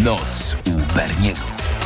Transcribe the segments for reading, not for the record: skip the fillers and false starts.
Noc u Berniego.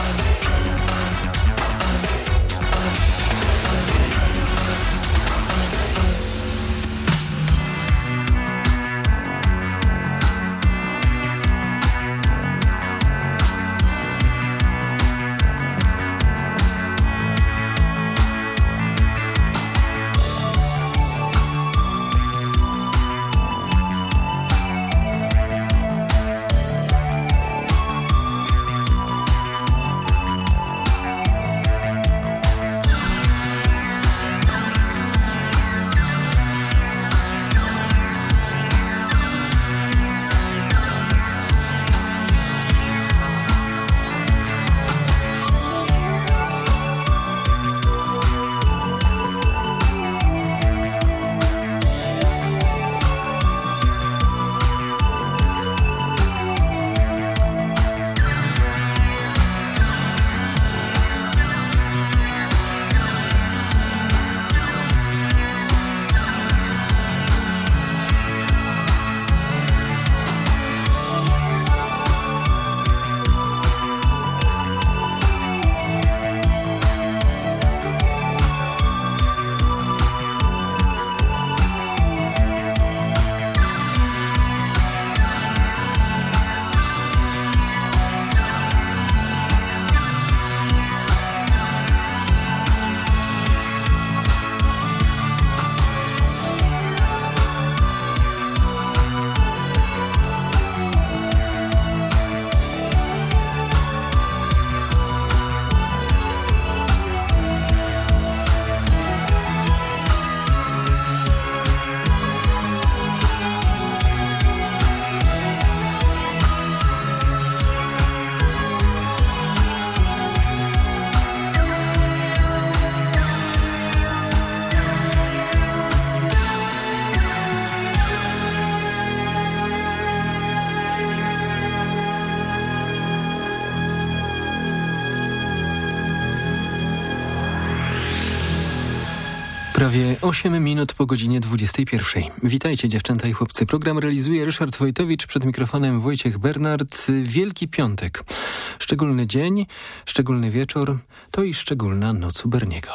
Prawie 8 minut po godzinie 21. Witajcie dziewczęta i chłopcy. Program realizuje Ryszard Wojtowicz, przed mikrofonem Wojciech Bernard. Wielki Piątek. Szczególny dzień, szczególny wieczór, to i szczególna noc u Berniego.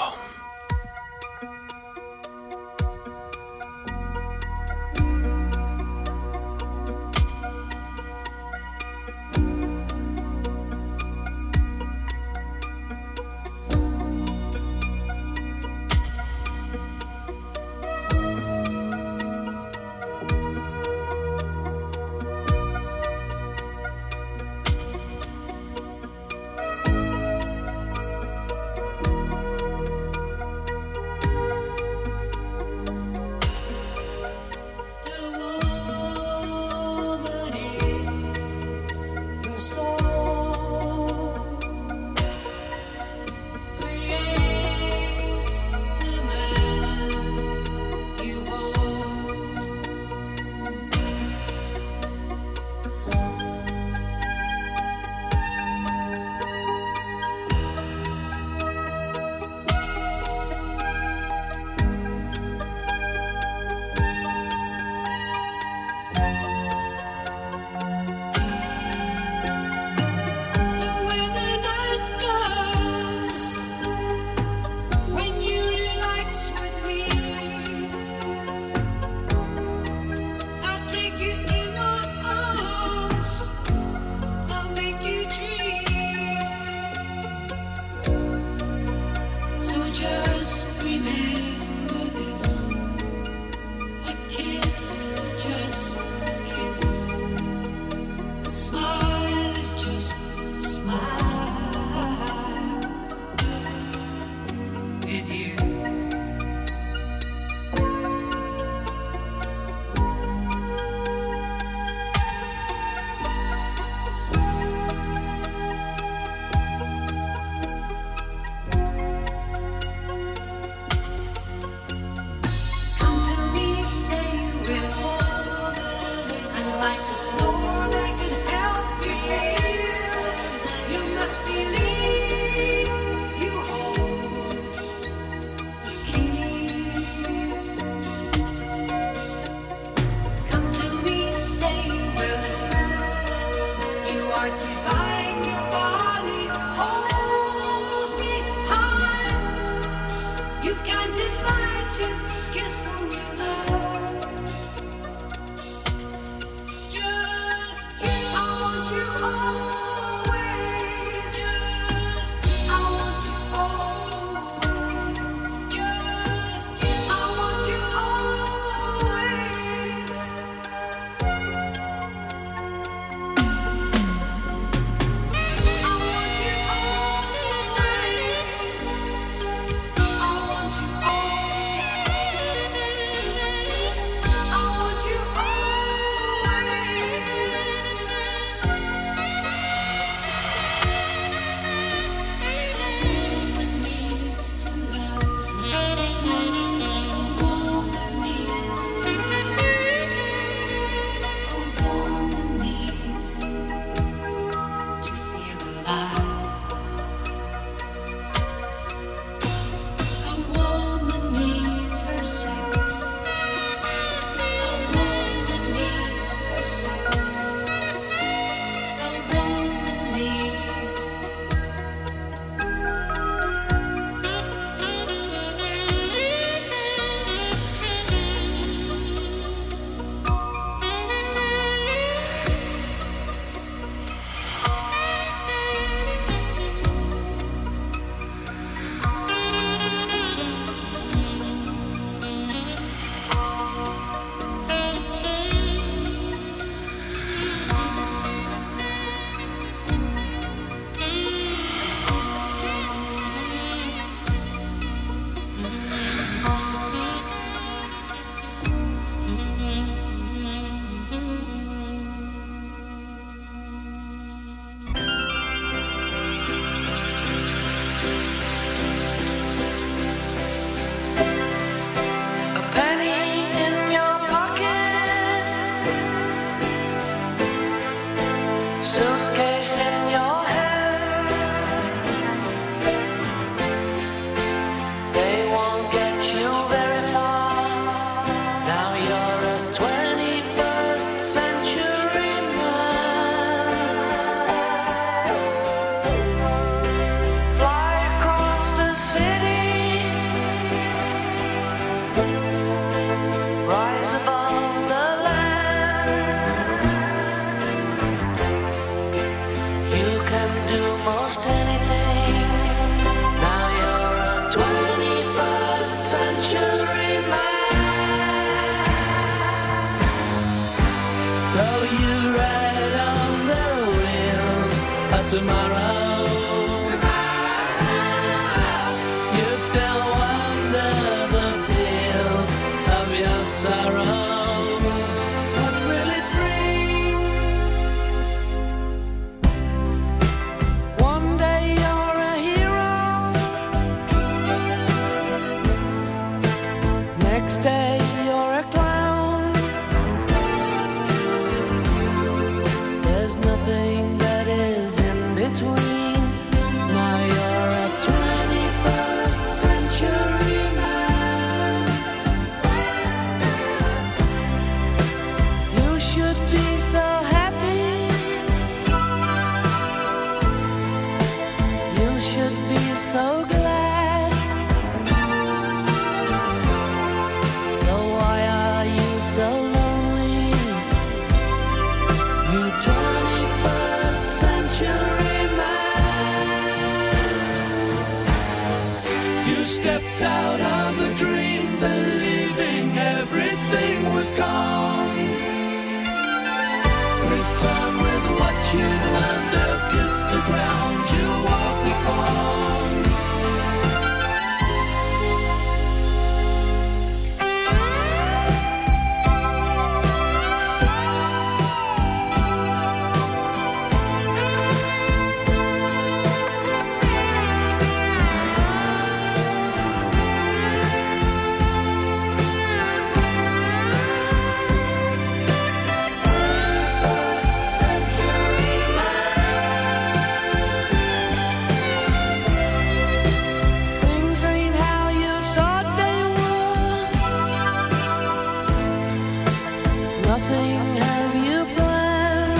something have you planned?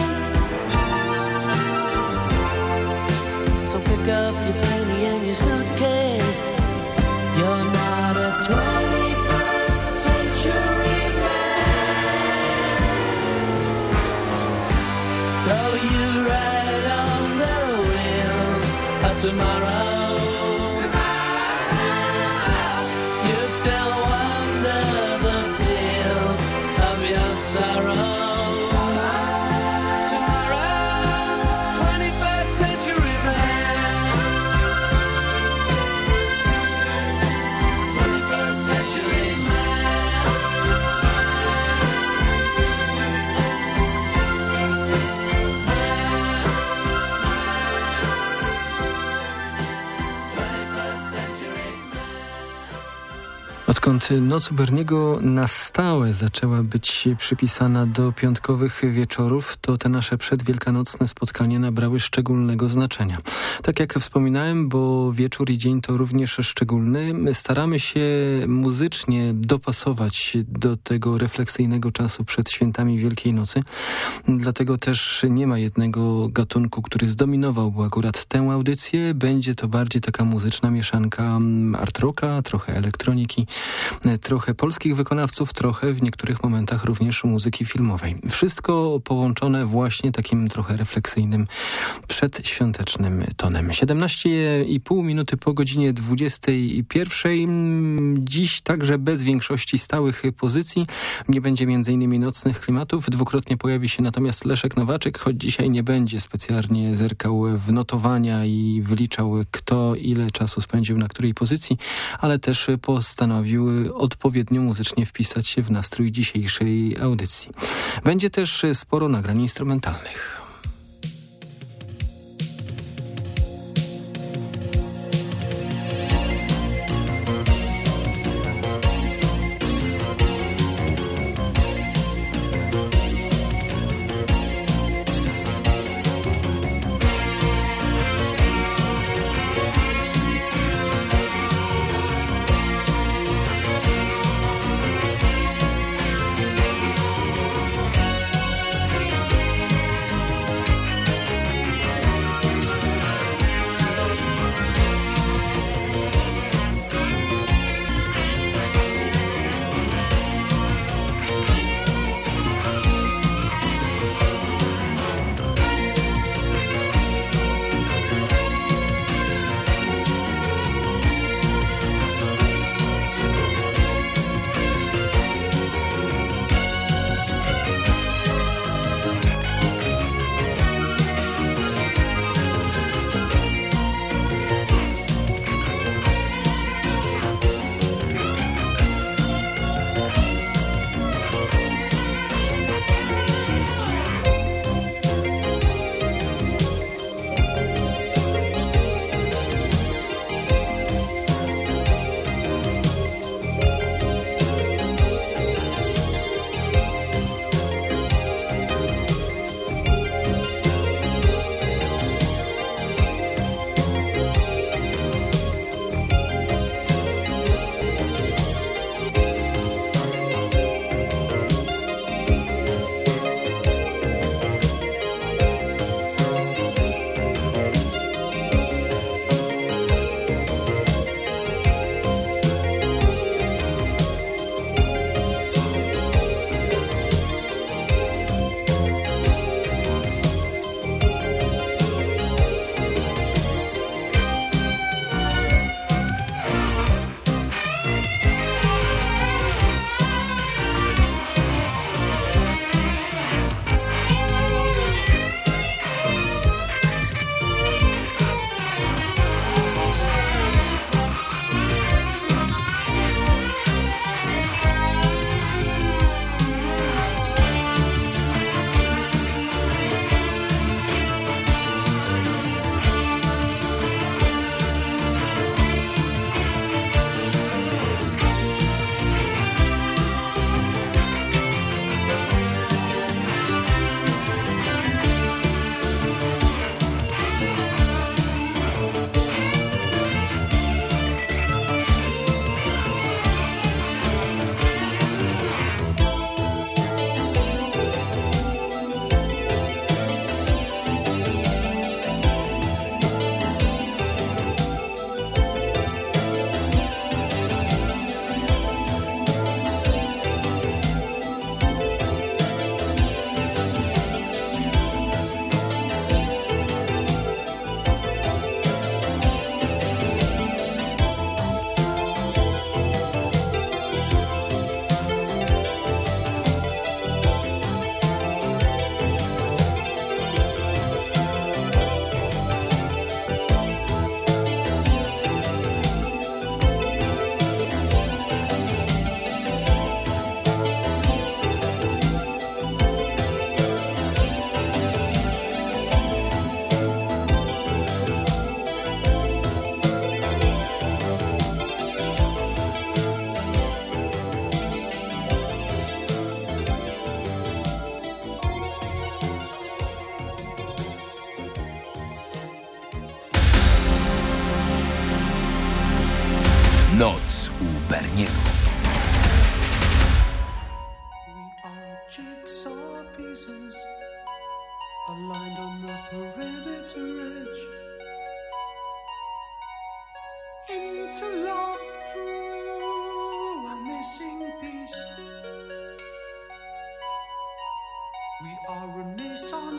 So pick up your penny and your suitcase. You're not a 21st century man. Though you ride on the wheels of tomorrow, you still wander the fields of your sorrow. Tomorrow, 21st century man. 21st century man. Odkąd Noc u Berniego na stałe zaczęła być przypisana do piątkowych wieczorów, to te nasze przedwielkanocne spotkania nabrały szczególnego znaczenia. Tak jak wspominałem, bo wieczór i dzień to również szczególny, staramy się muzycznie dopasować do tego refleksyjnego czasu przed świętami Wielkiej Nocy. Dlatego też nie ma jednego gatunku, który zdominowałby akurat tę audycję. Będzie to bardziej taka muzyczna mieszanka art rocka, trochę elektroniki, trochę polskich wykonawców, trochę w niektórych momentach również muzyki filmowej. Wszystko połączone właśnie takim trochę refleksyjnym, przedświątecznym tonem. 17,5 minuty po godzinie 21. Dziś także bez większości stałych pozycji. Nie będzie m.in. nocnych klimatów. Dwukrotnie pojawi się natomiast Leszek Nowaczyk, choć dzisiaj nie będzie specjalnie zerkał w notowania i wyliczał, kto ile czasu spędził na której pozycji, ale też postanowił odpowiednio muzycznie wpisać się w nastrój dzisiejszej audycji. Będzie też sporo nagrań instrumentalnych.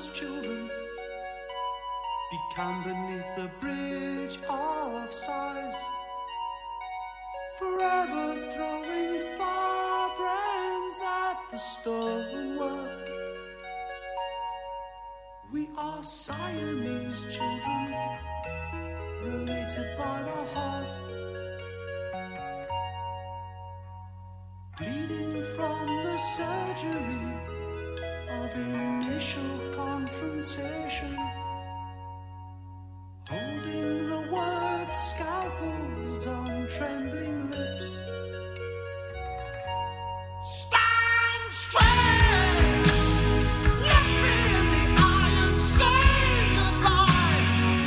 Zion's children be camped beneath the bridge of sighs, forever throwing firebrands at the stonework. We are Siamese children, related by the heart, bleeding from the surgery of initial confrontation, holding the word scalpels on trembling lips. Stand straight, look me in the eye and say goodbye.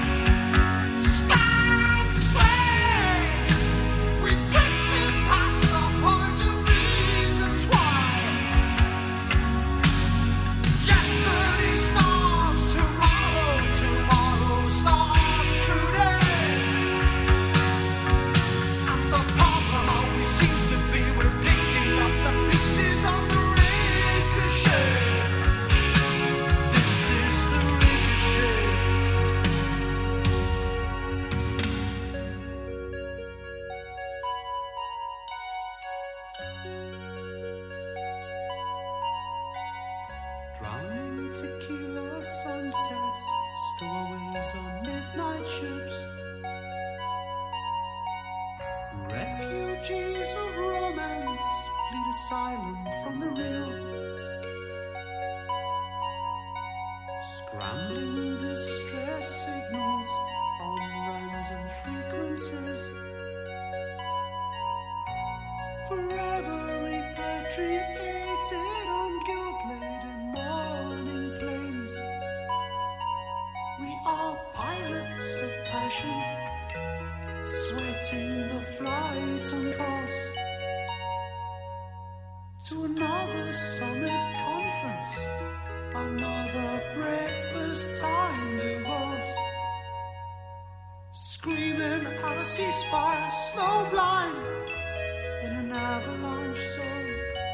Stand straight, we drifted past the point of reasons why. Yesterday starts tomorrow, tomorrow starts today. And the problem always seems to be we're picking up the pieces on the ricochet. This is the ricochet. Drowning tequila sunsets, stowaways on midnight ships, refugees of romance plead asylum from the real, scrambling distress signals on random frequencies, forever repatriated on guilt-laden morning plains. We are pilots of passion, sweating the flight on course to another summit conference, another breakfast time divorce, screaming out a ceasefire, snowblind in an avalanche zone.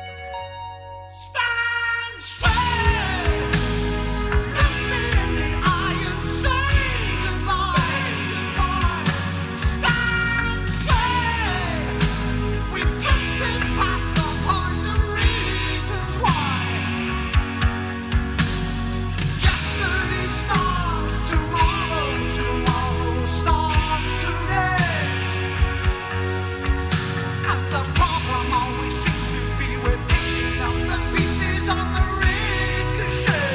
Stand straight, look me in the eye and say goodbye. Stand straight, we drifted past the point of reasons why. Yesterday starts tomorrow, tomorrow starts today. And the problem always seems to be we're picking up the pieces on the ricochet.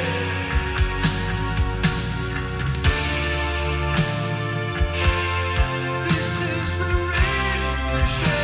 This is the ricochet.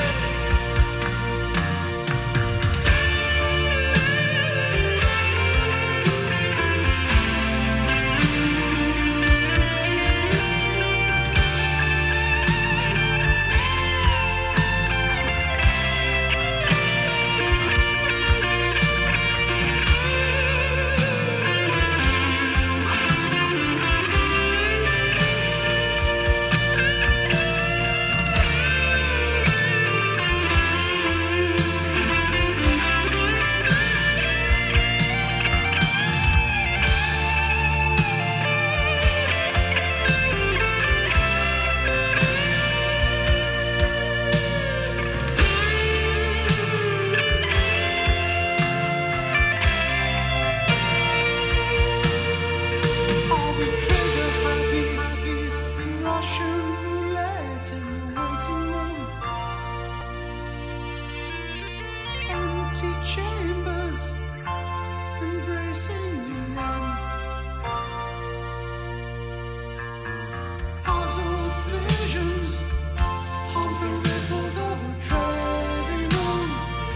Are we trigger happy? Russian roulette in the waiting room. Empty chambers, embracing the end. Puzzle visions haunt the ripples of a trading room.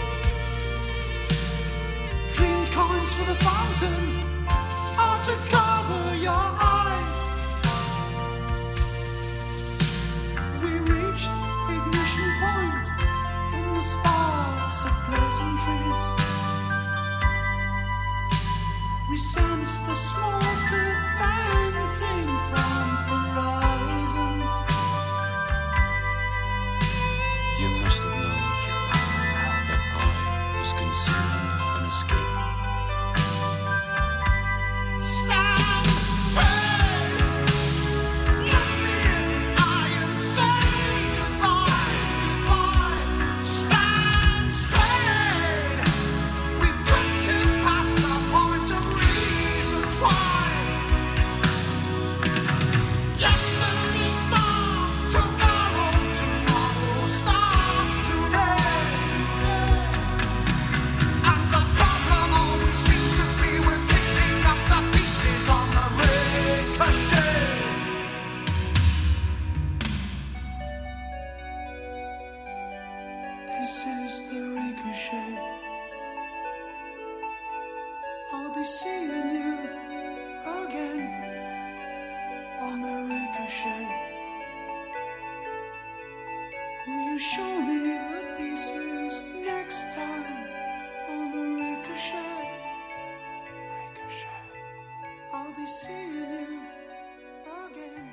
Dream coins for the fountain are to cover your eyes. We reached ignition point from the sparks of pleasantries. We sensed the smoke advancing from horizons. You must have known that I was concealing an escape. Stand be seeing you again on the ricochet. Will you show me the pieces next time on the ricochet? Ricochet. I'll be seeing you again.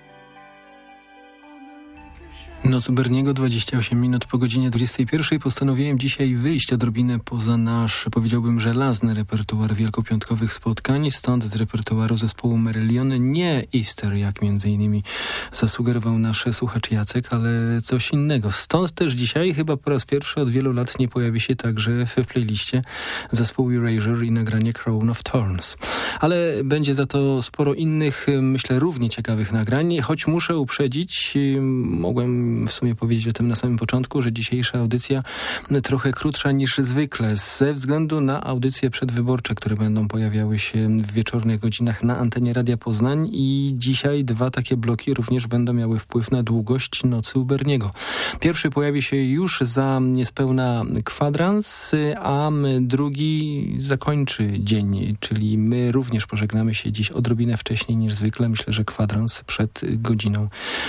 Noc Berniego, 28 minut po godzinie 21. Postanowiłem dzisiaj wyjść odrobinę poza nasz, powiedziałbym, żelazny repertuar wielkopiątkowych spotkań. Stąd z repertuaru zespołu Marillion nie Easter, jak między innymi zasugerował nasz słuchacz Jacek, ale coś innego. Stąd też dzisiaj chyba po raz pierwszy od wielu lat nie pojawi się także w playliście zespołu Erasure i nagranie Crown of Thorns. Ale będzie za to sporo innych, myślę, równie ciekawych nagrań, choć muszę uprzedzić, mogłem w sumie powiedzieć o tym na samym początku, że dzisiejsza audycja trochę krótsza niż zwykle ze względu na audycje przedwyborcze, które będą pojawiały się w wieczornych godzinach na antenie Radia Poznań i dzisiaj dwa takie bloki również będą miały wpływ na długość Nocy u Berniego. Pierwszy pojawi się już za niespełna kwadrans, a drugi zakończy dzień, czyli my również pożegnamy się dziś odrobinę wcześniej niż zwykle. Myślę, że kwadrans przed godziną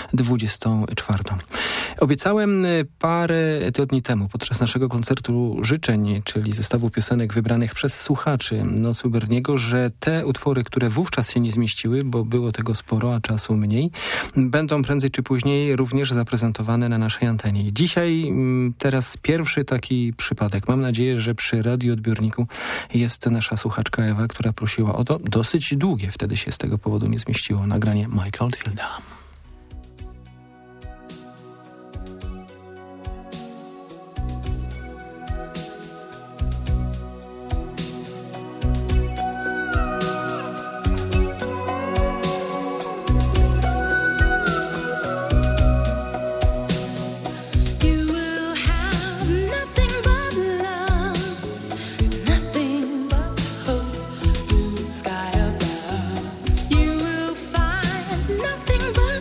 24. Obiecałem parę tygodni temu podczas naszego koncertu życzeń, czyli zestawu piosenek wybranych przez słuchaczy Nocy u Berniego, że te utwory, które wówczas się nie zmieściły, bo było tego sporo, a czasu mniej, będą prędzej czy później również zaprezentowane na naszej antenie. Dzisiaj teraz pierwszy taki przypadek. Mam nadzieję, że przy radioodbiorniku jest nasza słuchaczka Ewa, która prosiła o to. Dosyć długie wtedy się z tego powodu nie zmieściło nagranie Mike'a Oldfielda. Sky above, you will find nothing but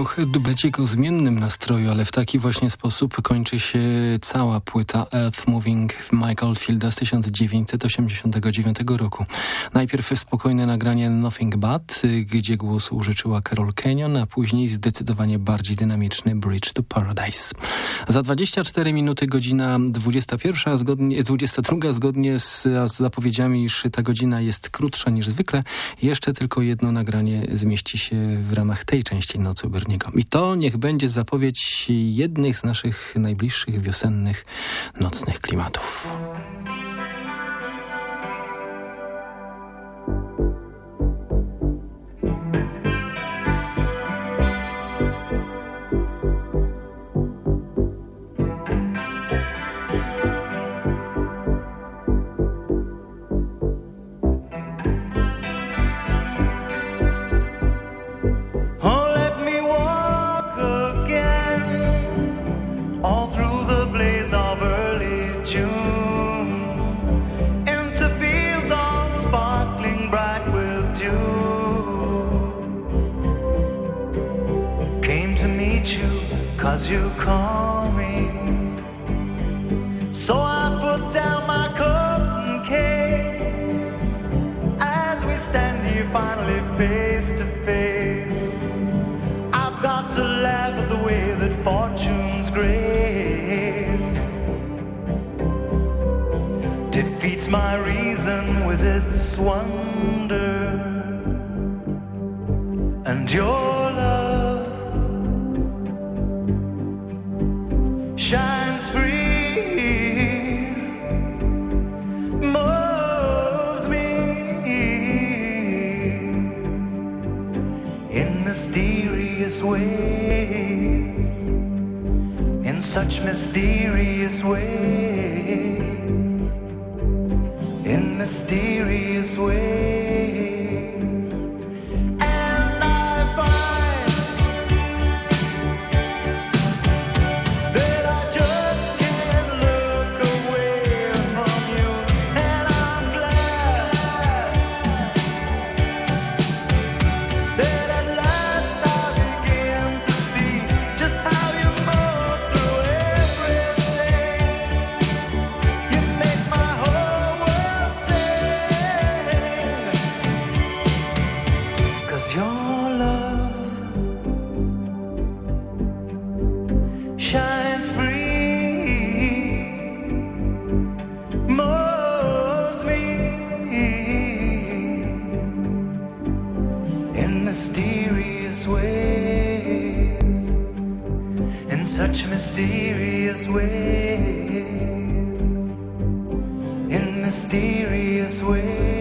trochę dublecik o zmiennym nastroju, ale w taki właśnie sposób kończy się cała płyta Earth Moving Michael Fielda z 1989 roku. Najpierw spokojne nagranie Nothing But, gdzie głosu użyczyła Carol Kenyon, a później zdecydowanie bardziej dynamiczny Bridge to Paradise. Za 24 minuty godzina 21, 22, zgodnie z zapowiedziami, iż ta godzina jest krótsza niż zwykle. Jeszcze tylko jedno nagranie zmieści się w ramach tej części Nocy u Berniego. I to niech będzie zapowiedź jednych z naszych najbliższych wiosennych, nocnych klimatów. You call me, so I put down my coat and case as we stand here finally face to face. I've got to laugh at the way that fortune's grace defeats my reason with its wonder, and your love shines free, moves me in mysterious ways, in such mysterious ways, in mysterious ways. Mysterious ways, in mysterious ways.